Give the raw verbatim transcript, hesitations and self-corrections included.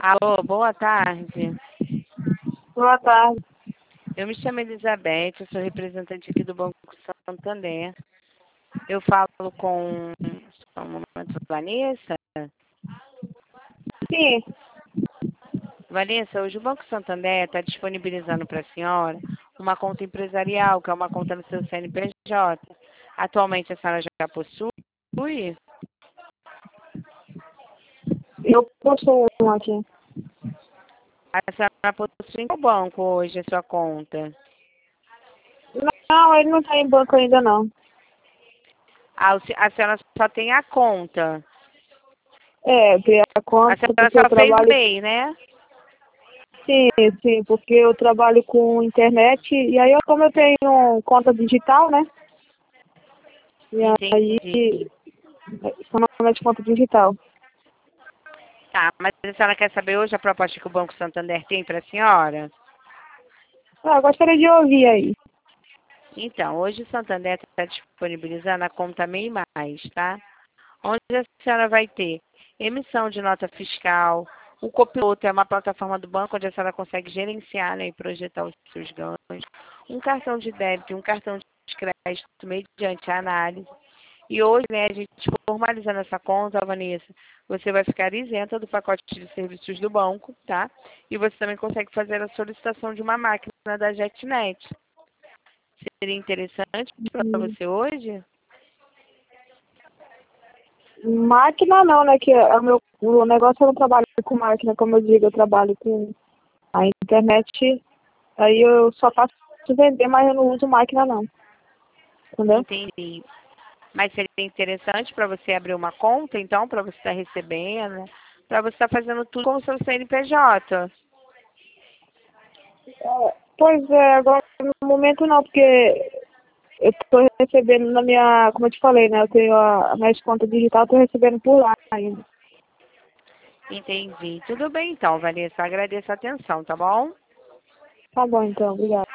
Alô, boa tarde. Boa tarde. Eu me chamo Elizabeth, eu sou representante aqui do Banco Santander. Eu falo com só um momento, Vanessa. Sim, Vanessa, hoje o Banco Santander está disponibilizando para a senhora uma conta empresarial, que é uma conta no seu C N P J. Atualmente a senhora já possui? eu possuo um aqui. A senhora possui em qual banco hoje a sua conta? Não, ele não está em banco ainda não. Ah, o se- a senhora só tem a conta. É, eu criei a A conta senhora porque eu só fez o trabalho. M E I, né? Sim, sim, porque eu trabalho com internet e aí eu, como eu tenho conta digital, né? E aí Entendi. são normalmente conta digital. Tá, mas a senhora quer saber hoje a proposta que o Banco Santander tem para a senhora? Ah, eu gostaria de ouvir aí. Então, hoje o Santander está disponibilizando a conta M E I Mais, tá? Onde a senhora vai ter emissão de nota fiscal, o copiloto é uma plataforma do banco onde a senhora consegue gerenciar, né, e projetar os seus ganhos, um cartão de débito e um cartão de crédito mediante a análise. E hoje, né, a gente formalizando essa conta, Vanessa, você vai ficar isenta do pacote de serviços do banco, tá? E você também consegue fazer a solicitação de uma máquina da JetNet. Seria interessante para Hum, você hoje? Máquina não, né? Que é o meu o negócio eu não trabalho com máquina, como eu digo, eu trabalho com a internet, aí eu só faço vender, mas eu não uso máquina não. Entendeu? Entendi. Mas seria interessante para você abrir uma conta, então, para você estar recebendo, para você estar fazendo tudo com o seu C N P J. É, pois é, agora no momento não, porque eu estou recebendo na minha, como eu te falei, né? Eu tenho a, a minha conta digital, estou recebendo por lá ainda. Entendi. Tudo bem, então, Vanessa. Agradeço a atenção, tá bom? Tá bom, então, obrigada.